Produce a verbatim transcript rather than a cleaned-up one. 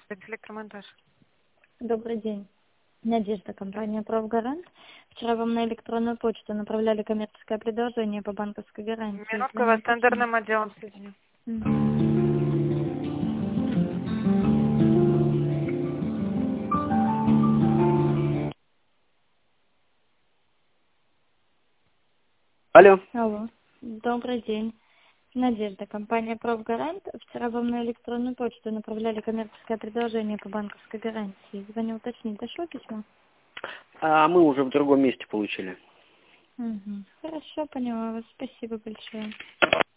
Электромонтаж. Добрый день. Надежда, компания «Профгарант». Вчера вам на электронную почту направляли коммерческое предложение по банковской гарантии. Минутку, Звоню вас с уточнить. тендерным отделом соединю. Мгм. Алло. Алло. Добрый день. Надежда, компания «Профгарант». Вчера вам на электронную почту направляли коммерческое предложение по банковской гарантии. Звоню уточнить. Дошло письмо? А мы уже в другом месте получили. Угу. Хорошо, поняла вас. Спасибо большое.